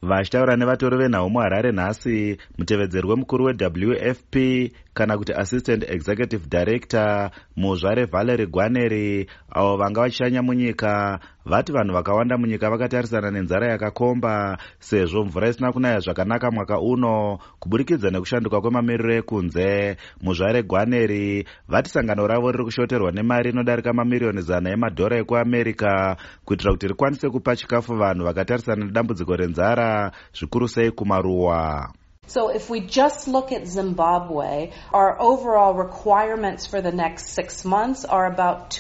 Vachitaura nevatori venhau muHarare nhasi, mutevedzeri wemukuru weWFP kana kuti Assistant Executive Director Muzvare Valerie Gwaneri, avo vanga vachishanya munyika, vati vanhu vakawanda munyika vakatarisana nenzara yakakomba sezvo mvura isina kunaya zvakanaka mwaka uno kuburikidza nekushanduka kwemamiriro ekunze. Muzvare Gwaneri vati sangano ravo riri kushoterwa nemari inodarika mamiriyoni 100 emadhora ekuAmerica kuitira kuti rikwanise kupa chikafu vanhu vakatarisana nedambudziko renzara, zvikuru sei kumaruwa. So if we just look at Zimbabwe, our overall requirements for the next 6 months are about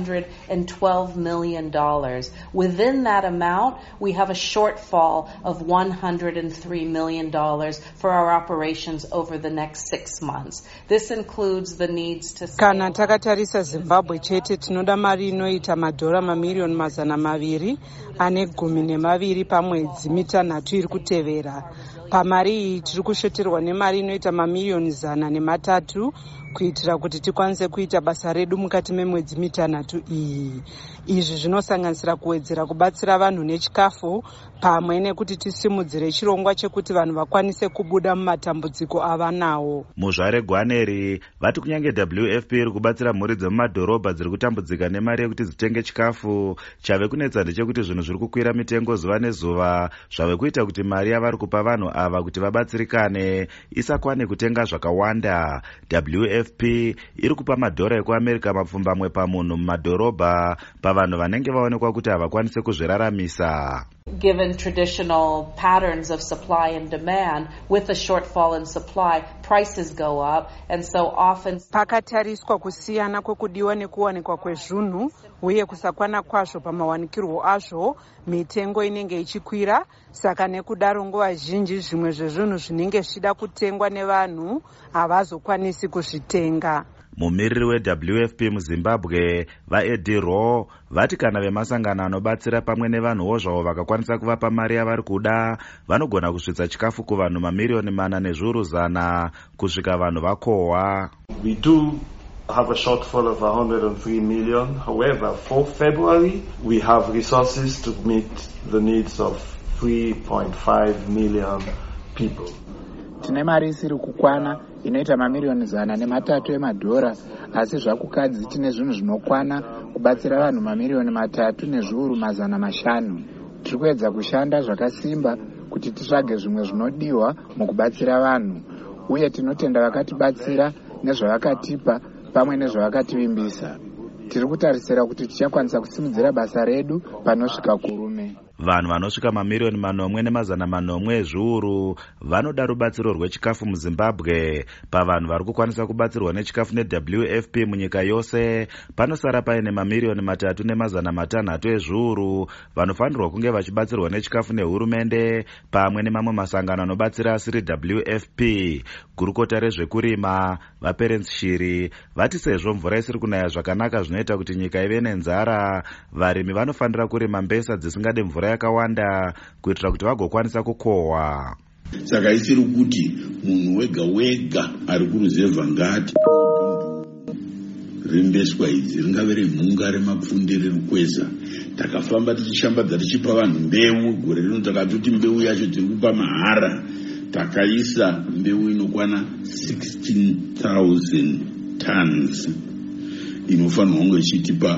$212 million. Within that amount, we have a shortfall of $103 million for our operations over the next 6 months. This includes the needs to... Kana takatarisa Zimbabwe chete tinoda mari inoita madhora mamiliyoni 200 ane 12 pamwedzi mitanhatu iri kutevera. Pamari iyi tiri kushoterwa nemari inoita mamiliyoni 103 kuitira kuti tikwanise kuita basa redu mukati memwedzi mitanhatu iyi. Izvi zvinosanganisira kuwedzera kubatsira vanhu nechikafu pamwe nekuti tisimudzire chirongwa chekuti vanhu vakwanise kubuda mumatambudziko avanawo. Muzvare Gwaneri vati kunyange WFP iri kubatsira mhuri dzemumadhorobha dziri kutambudzika nemari yekuti dzitenge chikafu, chave kunetsa ndechekuti zvinhu zviri kukwira mitengo zuva nezuva, zvave kuita kuti mari yavari kupa vanhu ava kuti vabatsirikane isakwane kutenga zvakawanda. WFP iri kupa madhora ekuAmerica mapfumbamwe pamunhu mumadhorobha pavanhu vanenge vaonekwa kuti havakwanise kuzviraramisa. Given traditional patterns of supply and demand, with a shortfall in supply, prices go up, and so often... Pakatariswa kusiyana kwekudiwa nekuwanikwa kwezvinhu uye kusakwana kwazvo pamawanikirwo azvo, mitengo inenge ichikwira, saka nekudaro nguva zhinji zvimwe zvezvinhu zvinenge zvichida kutengwa nevanhu havazokwanisi kuzvitenga. Mumiriri weWFP muZimbabwe vaEddie Rowe vati kana vemasangano anobatsira pamwe nevanhuwo zvavo vakakwanisa kuvapa mari yavari kuda, vanogona kusvitsa chikafu kuvanhu mamiliyoni 400 kusvika vanhu vakohwa. We do have a shortfall of 103 million. However, for February, we have resources to meet the needs of 3.5 million people. Tine mari isiri kukwana inoita mamiliyoni 103 emadhora, asi zvakukadzi tine zvinhu zvinokwana kubatsira vanhu mamiliyoni 3,500,000. Tiri kuedza kushanda zvakasimba kuti titsvage zvimwe zvinodiwa mukubatsira vanhu, uye tinotenda vakatibatsira nezvavakatipa pamwe nezvavakativimbisa. Tiri kutarisira kuti tichakwanisa kusimudzira basa redu panosvika kurume. Vanhu vanosvika mamiliyoni 4,400 ezviuru vanoda rubatsiro rwechikafu muZimbabwe. Pavanhu vari kukwanisa kubatsirwa nechikafu neWFP munyika yose, panosara paine mamiliyoni 3,600 ezviuru vanofanirwa kunge vachibatsirwa nechikafu nehurumende pamwe nemamwe masangano anobatsira asiri WFP. Gurukota rezvekurima vaPerence Shiri vati sezvo mvura isiri kunaya zvakanaka zvinoita kuti nyika ive nenzara, varimi vanofanira kurima mbesa dzisingade mvura yakawanda kuitira kuti vagokwanisa kukohwa. Saka isiri kuti munhu wega wega ari kuruzevha ngati rimbeswa idzi ringave remhunga remapfundi riri kweza. Takafamba tichishambadza tichipa vanhu mbeu. Gore rino takatoti mbeu yacho tiri kupa mahara. Takaisa mbeu inokwana 16,000 tons inofanirwa kunge ichitipa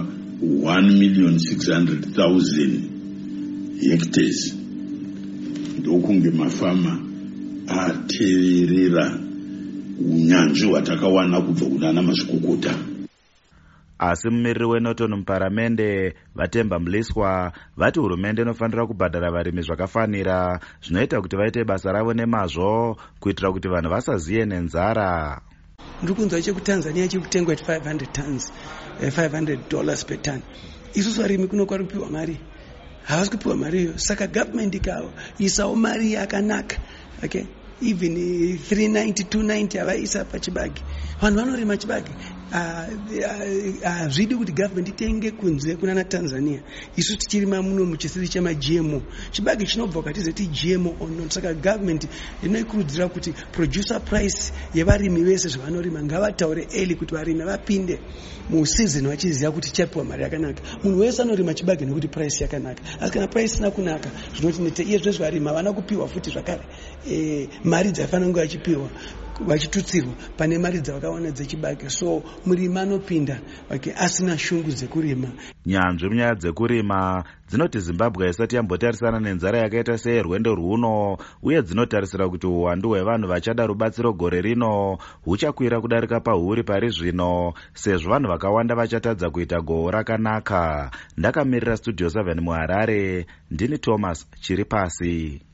1,600,000 hectares. Ndokunge mafama ateerera unyanzvi hwatakawana kubva kunana mazvikokota. Asi mumiriri weNorton muparamende vaTemba Mliswa vati hurumende inofanira kubhadhara varimi zvakafanira zvinoita kuti vaite basa ravo nemazvo kuitira kuti vanhu vasaziye nenzara. Ndirikunzwa chekuTanzania chekutengwa $500 tons, $500 per ton. Isusu varimi kuno kwari kupiwa mari, havasi kupiwa mari iyo. Saka government ikaisawo mari yakanaka, okay, even 390 290 havaisa pachibage. Vanhu vanorima chibage hazvidi kuti government itenge kunze kunana Tanzania. Isu tichirima muno muchisiri chama GMO, chibage chinobva kwatizeti GMO ono. Saka government inoikurudzira kuti producer price yevarimi vese zvanorima ngavataure early kuti varimi vapinde museason vachiziva kuti chapiwa mari yakanaka. Munhu wese anorima chibage nekuti price yakanaka, asi kana price isina kunaka zvinoti iye zvese varima havana kupiwa futi zvakare mari dzafanira kunge vachipiwa vachitutsirwa pane mari dzavakawana dzechibage. So murimi anopinda asina shungu dzekurima. Nyanzvi munyaya dzekurima dzinoti Zimbabwe isati yambotarisana nenzara yakaita seyerwendo rwuno, uye dzinotarisira kuti uwandu hwevanhu vachada rubatsiro gore rino huchakwira kudarika pahuri pari zvino, sezvo vanhu vakawanda vachatadza kuita gohwo rakanaka. Ndakamirira Studio 7 muHarare, ndini Thomas Chiripasi.